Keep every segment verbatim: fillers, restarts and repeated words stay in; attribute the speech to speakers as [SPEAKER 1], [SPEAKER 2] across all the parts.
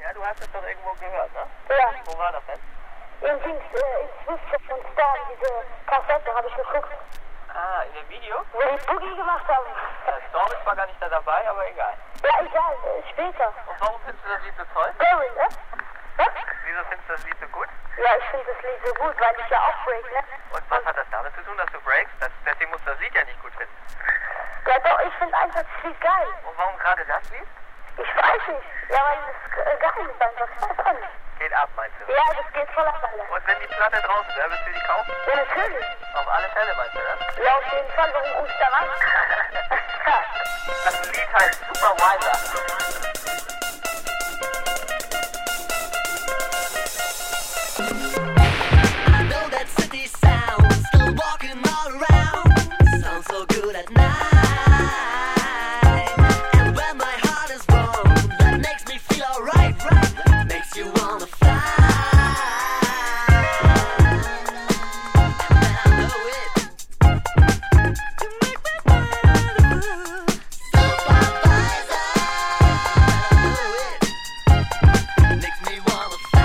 [SPEAKER 1] Ja, du hast es doch irgendwo gehört, ne?
[SPEAKER 2] Ja.
[SPEAKER 1] Wo war das denn?
[SPEAKER 2] In Dings, äh, in Swift von Star, diese Kassette habe ich geguckt,
[SPEAKER 1] Ah, in dem Video?
[SPEAKER 2] wo die Boogie gemacht haben.
[SPEAKER 1] Ja, Stormage war gar nicht da dabei, aber egal.
[SPEAKER 2] Ja, egal, äh, später.
[SPEAKER 1] Und warum findest du das Lied so toll?
[SPEAKER 2] Barry, ne? Was?
[SPEAKER 1] Wieso findest du das Lied so gut?
[SPEAKER 2] Ja, ich finde das Lied so gut, weil ich ja auch break, ne?
[SPEAKER 1] Und was hat das damit zu tun, dass du breakst? Das, deswegen musst du das Lied ja nicht gut finden.
[SPEAKER 2] Ja doch, ich finde einfach das Lied geil.
[SPEAKER 1] Und warum gerade das Lied?
[SPEAKER 2] Ich weiß nicht. Ja, weil das äh, geil ist einfach. Ich weiß auch nicht.
[SPEAKER 1] Geht ab, meinst du?
[SPEAKER 2] Ja, das geht voll ab, Alter.
[SPEAKER 1] Und wenn die Platte draußen wäre, würdest du die kaufen?
[SPEAKER 2] Ja, natürlich.
[SPEAKER 1] Auf alle Fälle, meinst du das?
[SPEAKER 2] Ja, auf jeden Fall, warum rufst du da an?
[SPEAKER 1] Das Lied heißt Super Wiser.
[SPEAKER 3] I know that city sound, still walking all around. Sounds so good at night. And when my heart is wrong, that makes me feel alright, right? Makes you wanna fly. And I know it. You make me wonderful. Supervisor. And I know it. Makes me wanna fly.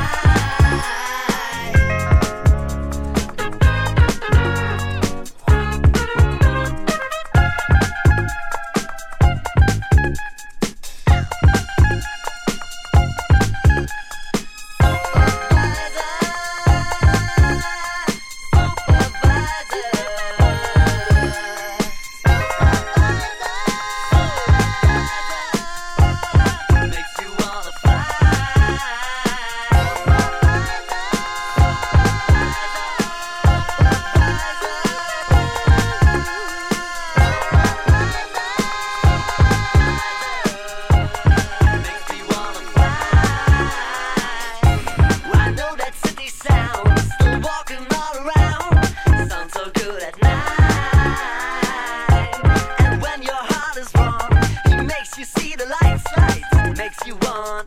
[SPEAKER 3] Makes you wanna fly. Makes me wanna fly. I know that city sound, still walking all around. Sounds so good at night. And when your heart is wrong, he makes you see the lights, lights. Makes you want.